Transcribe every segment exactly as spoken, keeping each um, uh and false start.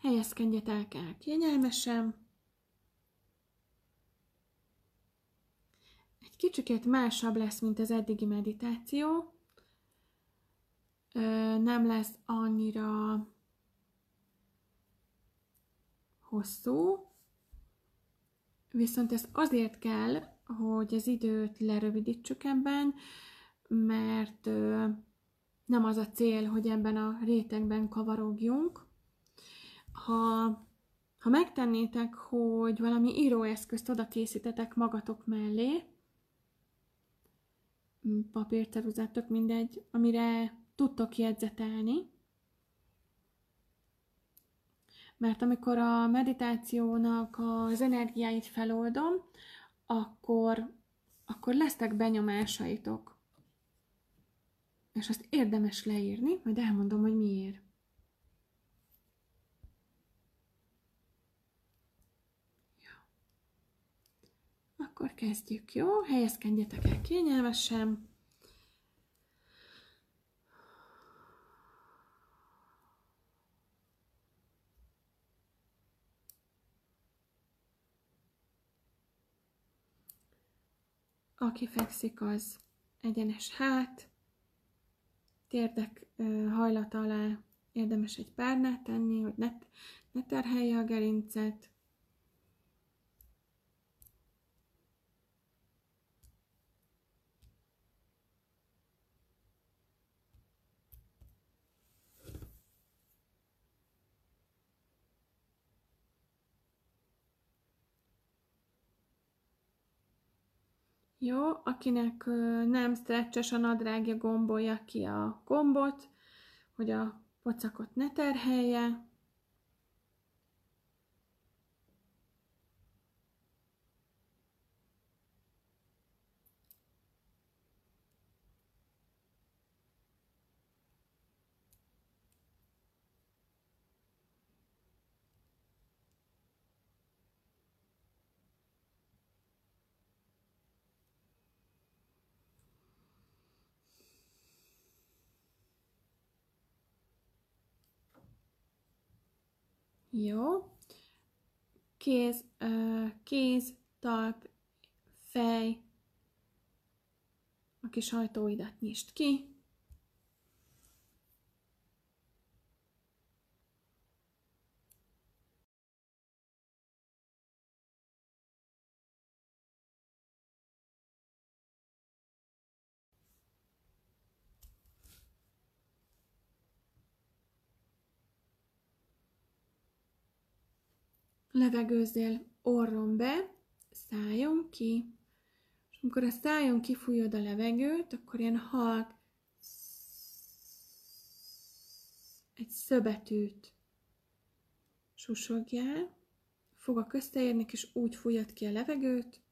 Helyezkedjetek el kényelmesen. Egy kicsikét másabb lesz, mint az eddigi meditáció. Nem lesz annyira hosszú, viszont ez azért kell, hogy az időt lerövidítsük ebben, mert nem az a cél, hogy ebben a rétegben kavarogjunk. Ha, ha megtennétek, hogy valami íróeszközt oda készítetek magatok mellé, papírceruzát, tök mindegy, amire tudtok jegyzetelni, mert amikor a meditációnak az energiáit feloldom, akkor, akkor lesznek benyomásaitok. És azt érdemes leírni, majd elmondom, hogy miért. Jó. Akkor kezdjük, jó? Helyezkedjetek el kényelmesen. Aki fekszik, az egyenes hát, térdek hajlata alá érdemes egy párnát tenni, hogy ne, ne terhelje a gerincet. Jó, akinek nem stretches a nadrágja, gombolja ki a gombot, hogy a pocakot ne terhelje. Jó. Kéz, kéz, talp, fej. A kis ajtóidat nyisd ki. Levegőzzél orron be, szájon ki, és amikor a szájon kifújod a levegőt, akkor ilyen halk egy szöbetűt susogjál, fogak összeérnek, és úgy fújod ki a levegőt.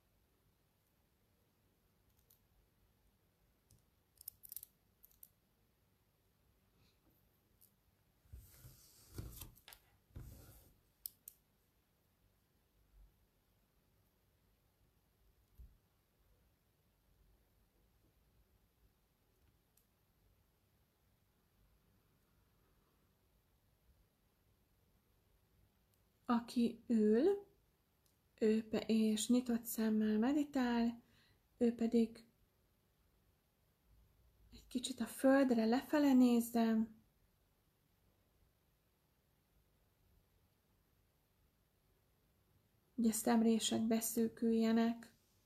Aki ül, ő pe- és nyitott szemmel meditál, ő pedig egy kicsit a földre lefele nézzen, hogy a szemrések beszűküljenek.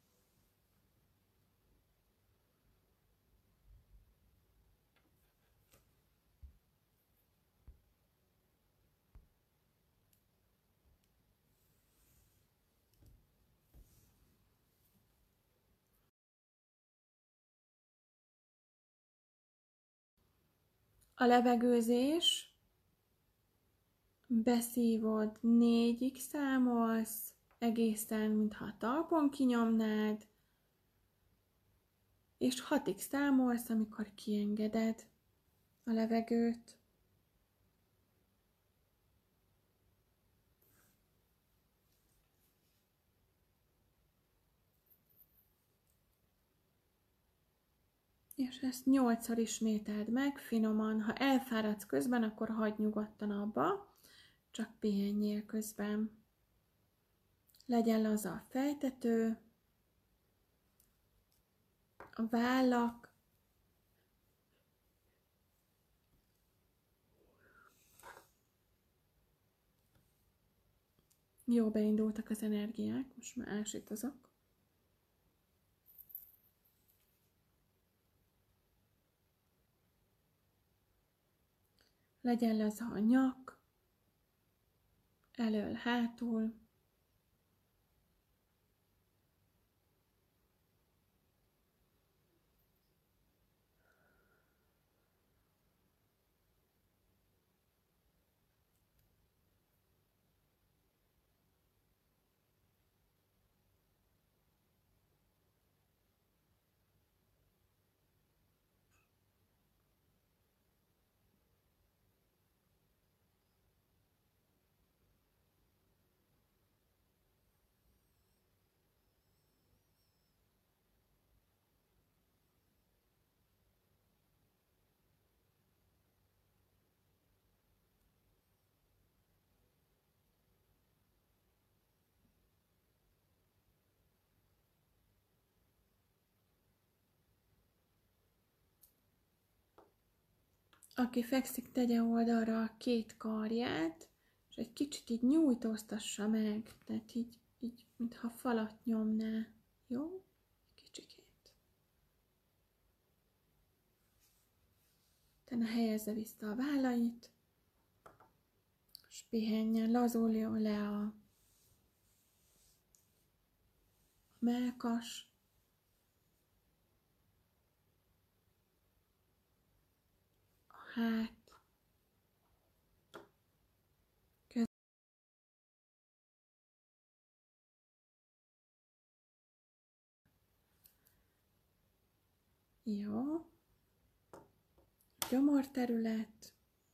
A levegőzés, beszívod, négyig számolsz, egészen, mintha a talpon kinyomnád, és hatig számolsz, amikor kiengeded a levegőt. És ezt nyolcszor ismételd meg, finoman. Ha elfáradsz közben, akkor hagyd nyugodtan abba. csak pihenjél közben. Legyen laza a fejtető, a vállak, jó, beindultak az energiák, most már ásítozok. Legyen laza a nyak, elől, hátul. Aki fekszik, tegye oldalra a két karját, és egy kicsit így nyújtóztassa meg, tehát így, így mintha falat nyomná. Jó? Kicsikét. Utána helyezze vissza a vállait, és pihenjen, lazuljon le a mellkas, a hát, jó, gyomorterület,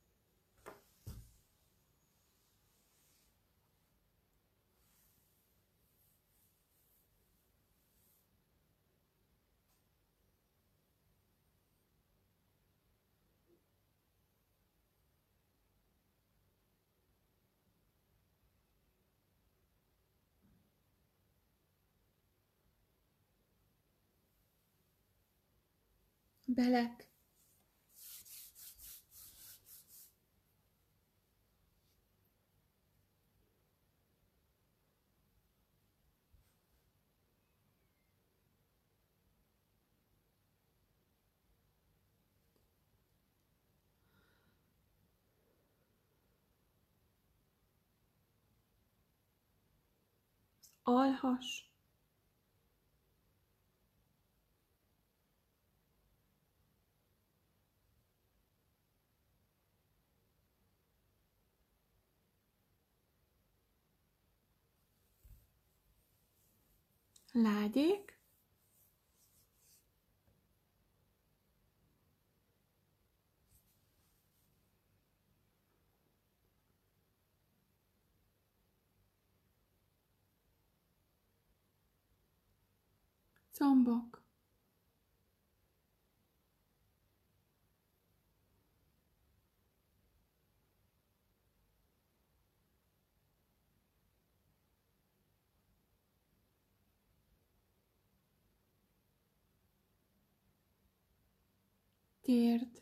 belek, alhas, lágyék, combok, térd,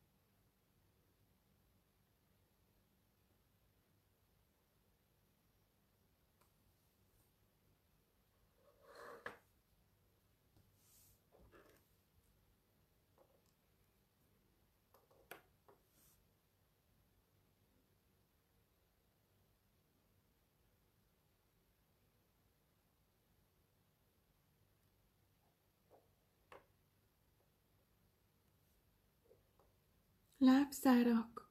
lábszárak,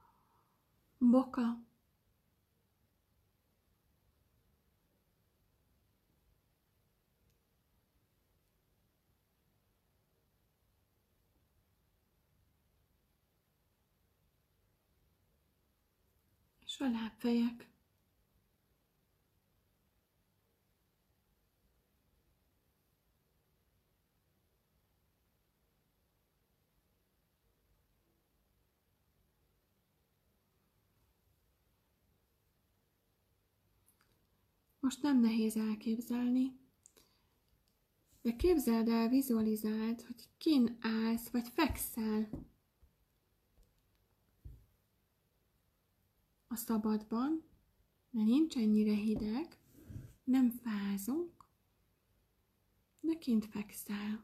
boka, és a lábfejek. Most nem nehéz elképzelni, de képzeld el, vizualizáld, hogy kin állsz, vagy fekszel a szabadban, de nincs ennyire hideg, nem fázunk, de kint fekszel.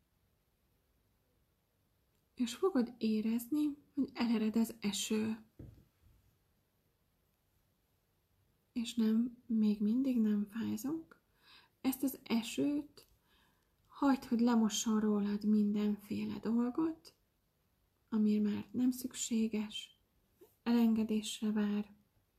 És fogod érezni, hogy elered az eső. És nem, még mindig nem fázunk. Ezt az esőt hagyd, hogy lemosson rólad mindenféle dolgot, ami már nem szükséges, elengedésre vár.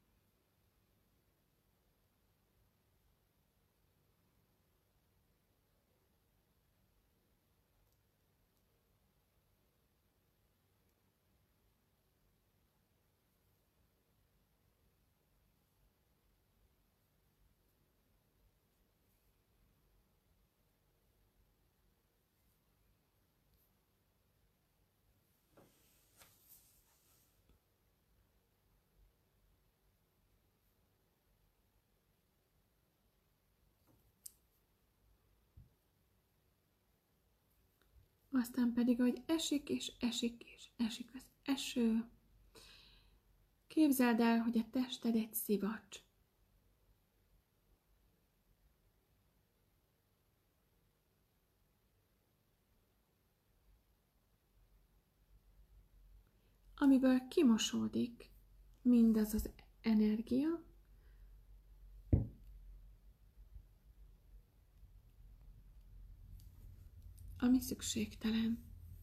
Aztán pedig, hogy esik és esik és esik az eső, képzeld el, hogy a tested egy szivacs. Amiből kimosódik mindaz az energia, ami szükségtelen.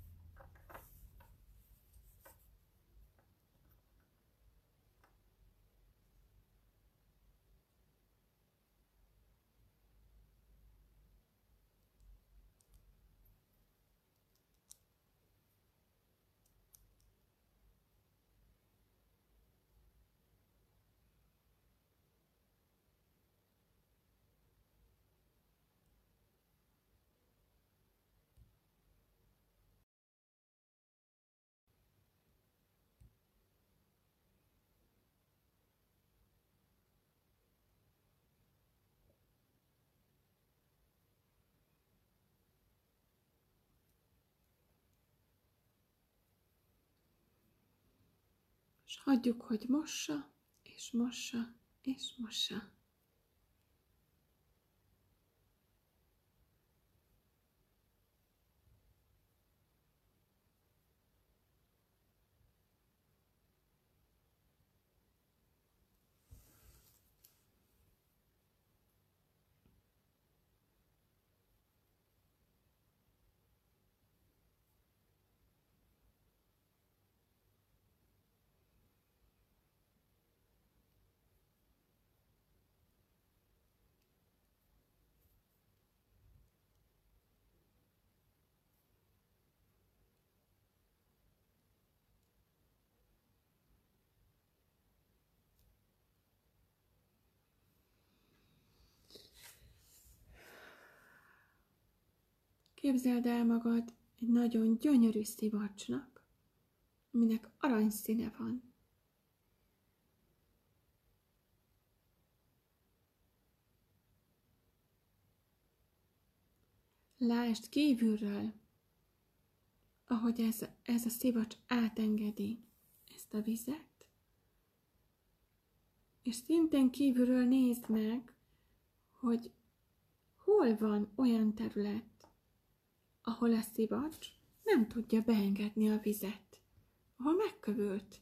És hagyjuk, hogy mossa, és mossa, és mossa. Képzeld el magad egy nagyon gyönyörű szivacsnak, aminek aranyszíne van. Lásd kívülről, ahogy ez, ez a szivacs átengedi ezt a vizet, és szintén kívülről nézd meg, hogy hol van olyan terület, ahol a szivacs nem tudja beengedni a vizet, ahol megkövült.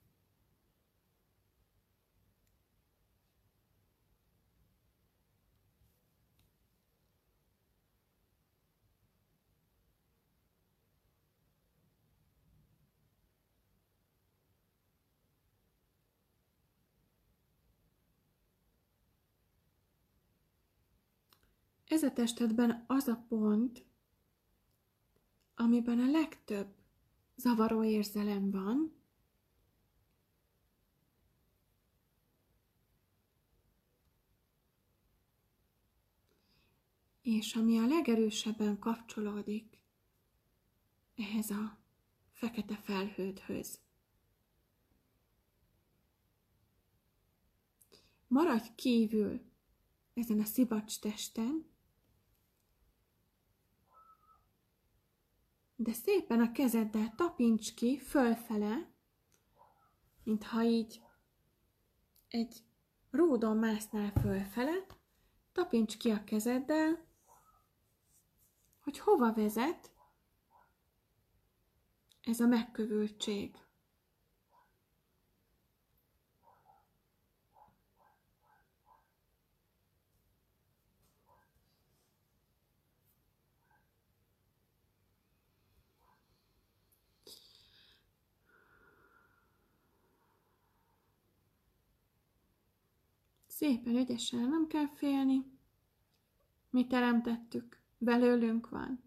Ez a testedben az a pont, amiben a legtöbb zavaró érzelem van, és ami a legerősebben kapcsolódik ehhez a fekete felhődhöz. Maradj kívül ezen a szivacs testen, de szépen a kezeddel tapints ki fölfele, mintha így egy ródon másznál fölfele, tapints ki a kezeddel, hogy hova vezet ez a megkövültség. Szépen ügyesen, nem kell félni. Mi teremtettük, belőlünk van.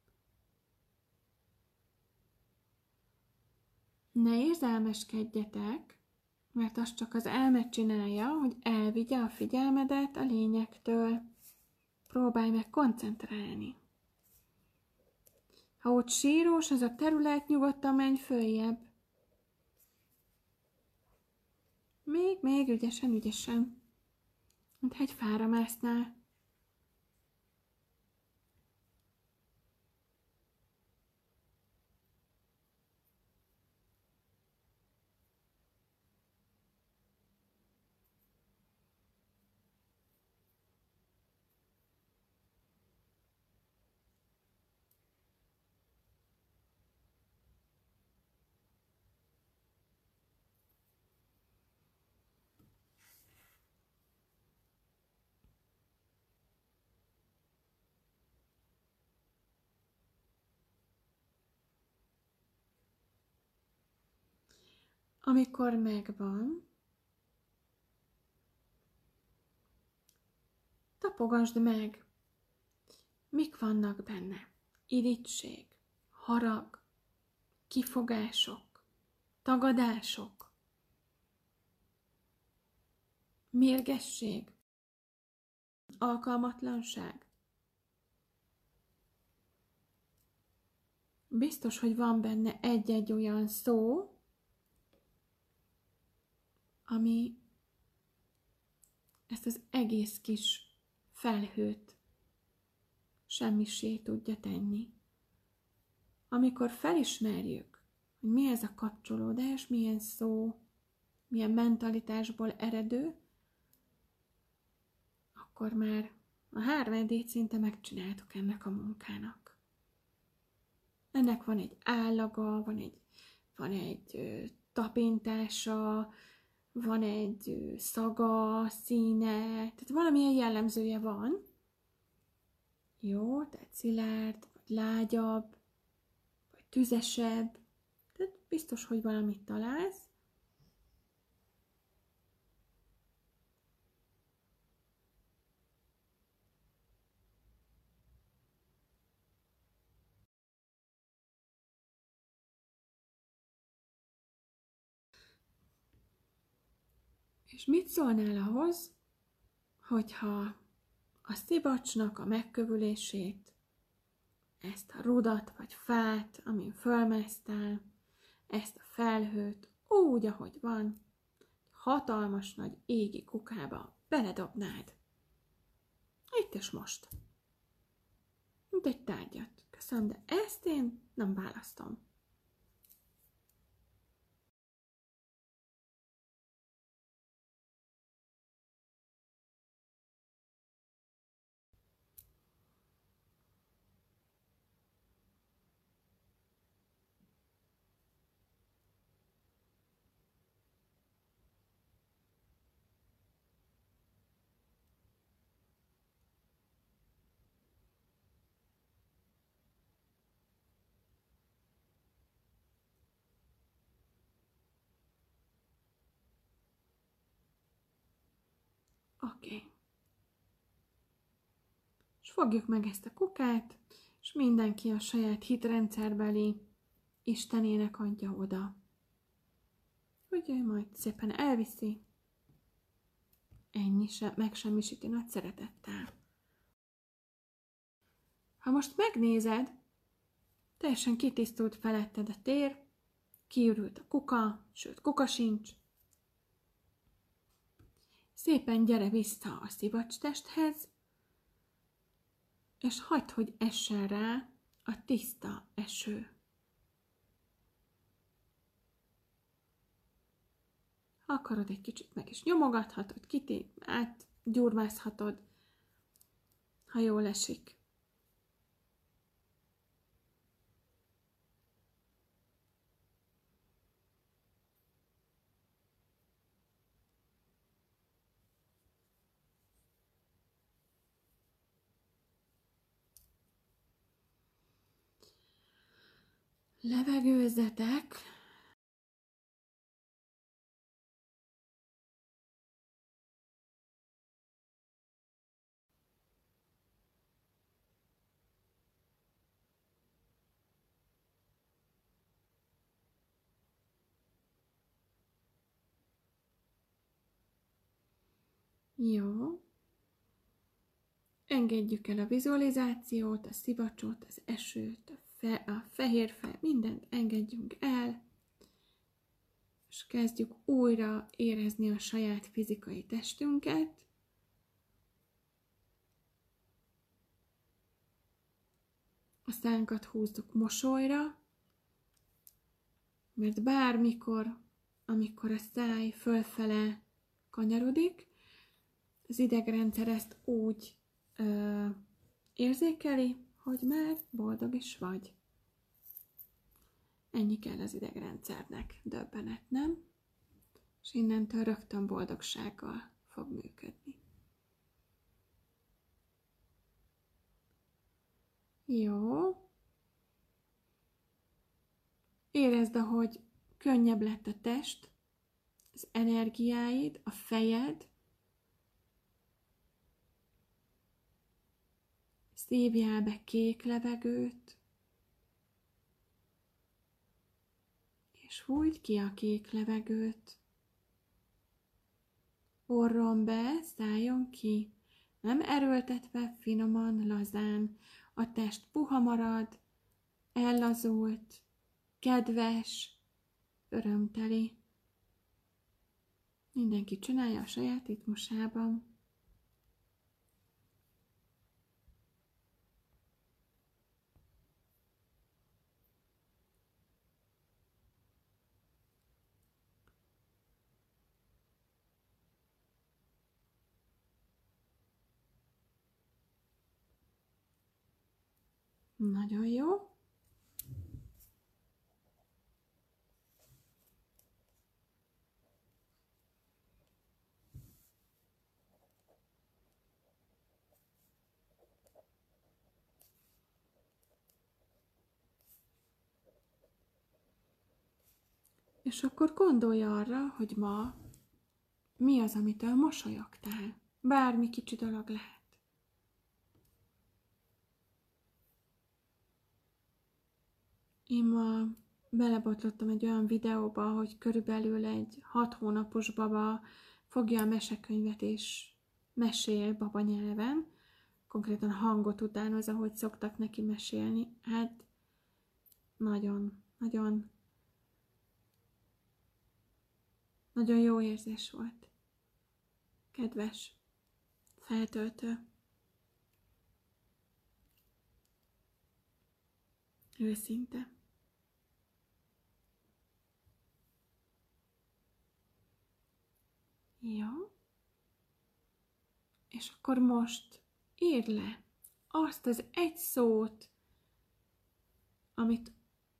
Ne érzelmeskedjetek, mert az csak az elme csinálja, hogy elvigye a figyelmedet a lényektől. Próbálj meg koncentrálni. Ha ott sírós az a terület, nyugodtan menj följebb. Még, még ügyesen, ügyesen. Mintha egy fára másznál. Amikor megvan, tapogasd meg, mik vannak benne. Irigység, harag, kifogások, tagadások, mérgesség, alkalmatlanság. Biztos, hogy van benne egy-egy olyan szó, ami ezt az egész kis felhőt semmisé tudja tenni. Amikor felismerjük, hogy mi ez a kapcsolódás, milyen szó, milyen mentalitásból eredő, akkor már a háromdét szinte megcsináltuk ennek a munkának. Ennek van egy állaga, van egy, van egy ö, tapintása, van egy ö, szaga, színe, tehát valamilyen jellemzője van. Jó, tehát szilárd, vagy lágyabb, vagy tüzesebb, tehát biztos, hogy valamit találsz. És mit szólnál ahhoz, hogyha a szivacsnak a megkövülését, ezt a rudat vagy fát, amin fölmásztál, ezt a felhőt úgy, ahogy van, hatalmas nagy égi kukába beledobnád. Itt és most. Mint egy tárgyat. Köszönöm, de ezt én nem választom. Oké. Okay. És fogjuk meg ezt a kukát, és mindenki a saját hitrendszerbeli istenének adja oda. Hogy ő majd szépen elviszi, ennyi sem, megsemmisíti nagy szeretettel. Ha most megnézed, teljesen kitisztult feletted a tér, kiürült a kuka, sőt kuka sincs. Szépen gyere vissza a szivacstesthez, és hagyd, hogy essen rá a tiszta eső. Ha akarod, egy kicsit meg is nyomogathatod, kitét, átgyurmázhatod, ha jól esik. Levegőzzetek. Jó. Engedjük el a vizualizációt, a szivacsot, az esőt, a, fe, a fehér fel, mindent engedjünk el, és kezdjük újra érezni a saját fizikai testünket. A szánkat húzzuk mosolyra, mert bármikor, amikor a száj fölfele kanyarodik, az idegrendszer ezt úgy ö, érzékeli, hogy már boldog is vagy. Ennyi kell az idegrendszernek, döbbenet, nem? És innentől rögtön boldogsággal fog működni. Jó. Érezd, ahogy könnyebb lett a test, az energiáid, a fejed. Szívjál be kék levegőt, és fújj ki a kék levegőt. Orron be, szálljon ki, nem erőltetve, finoman, lazán. A test puha marad, ellazult, kedves, örömteli. Mindenki csinálja a saját ritmusában. Nagyon jó. És akkor gondolj arra, hogy ma mi az, amitől mosolyogtál. Bármi kicsi dolog lehet. Én ma belebotlottam egy olyan videóba, hogy körülbelül egy hat hónapos baba fogja a mesekönyvet és mesél babanyelven, konkrétan hangot utánoz, ahogy szoktak neki mesélni. Hát nagyon, nagyon, nagyon jó érzés volt. Kedves, feltöltő, őszinte. Jó. És akkor most írd le azt az egy szót, amit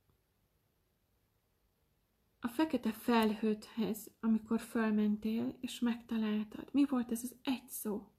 a fekete felhőthez, amikor fölmentél, és megtaláltad. Mi volt ez az egy szó?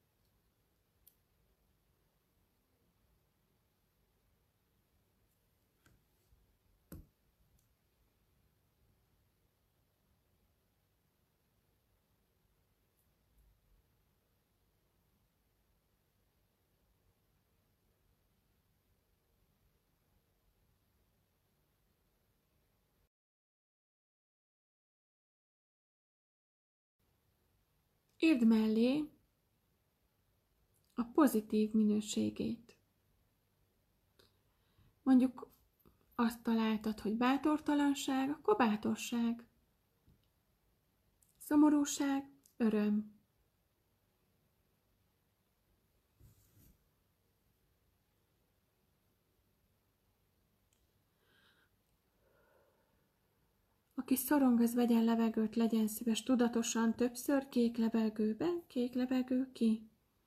Írd mellé a pozitív minőségét. mondjuk azt találtad, hogy bátortalanság, akkor bátorság. Szomorúság, öröm. Aki szorong, az vegyen levegőt, legyen szíves tudatosan többször kék levegőbe, kék levegő ki.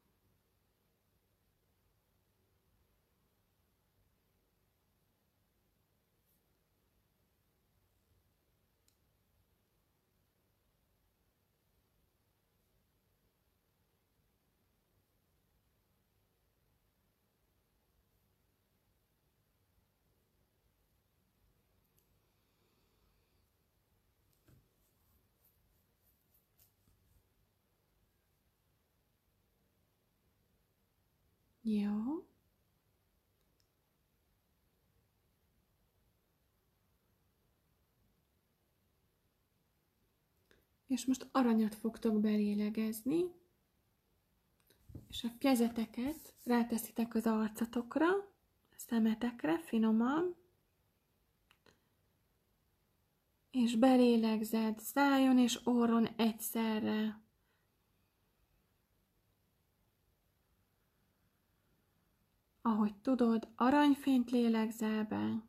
Jó. És most aranyat fogtok belélegezni, és a kezeteket ráteszitek az arcotokra, a szemetekre finoman, és belélegzed szájon és orron egyszerre. Ahogy tudod, aranyfényt lélegzel be,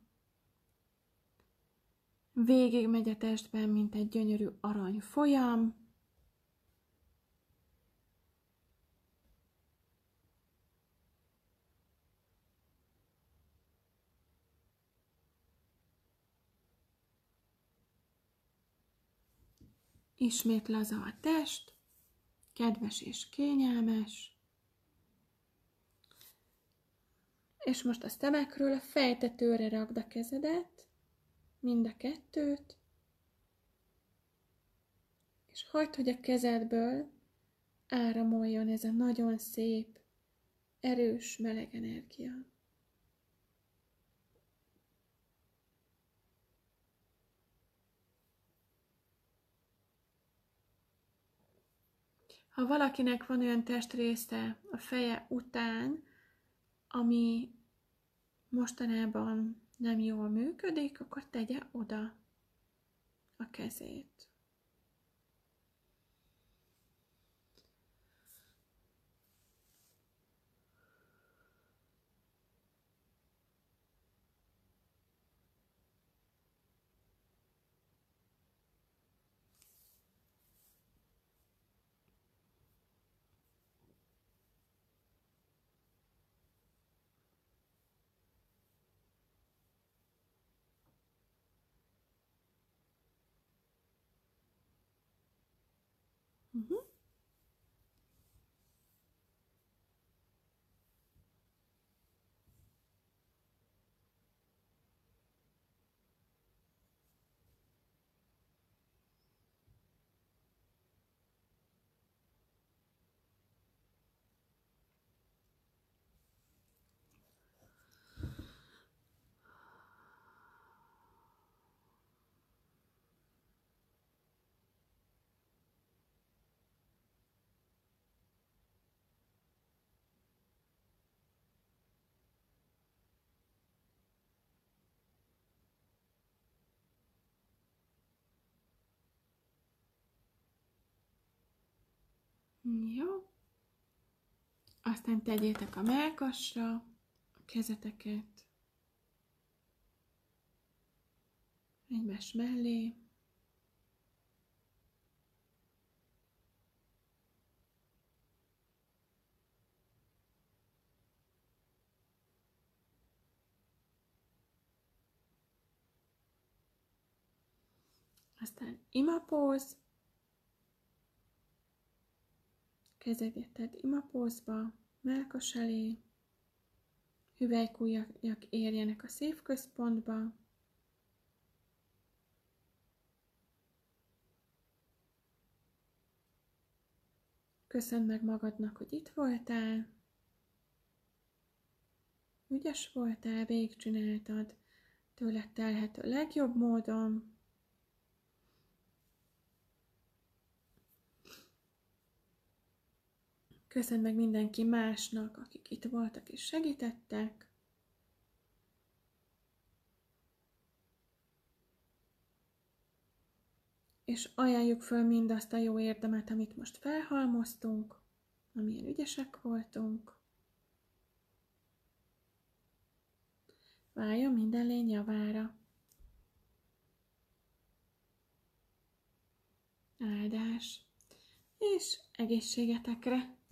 végig megy a testben, mint egy gyönyörű arany folyam, ismét laza a test, kedves és kényelmes, és most a szemekről a fejtetőre rakd a kezedet, mind a kettőt, és hagyd, hogy a kezedből áramoljon ez a nagyon szép, erős, meleg energia. Ha valakinek van olyan testrésze a feje után, ami mostanában nem jól működik, akkor tegye oda a kezét. Uh-huh. Jó. Aztán tegyétek a mellkasra a kezeteket egymás mellé. Aztán imapóz. Kezegeted imapózba, mellkas elé. Hüvelykujjak érjenek a szívközpontba. Köszönd meg magadnak, hogy itt voltál. Ügyes voltál, végigcsináltad tőled telhető legjobb módon. Köszönd meg mindenki másnak, akik itt voltak és segítettek. és ajánljuk föl mindazt a jó érdemet, amit most felhalmoztunk, amilyen ügyesek voltunk. Váljon minden lény javára. Áldás és egészségetekre!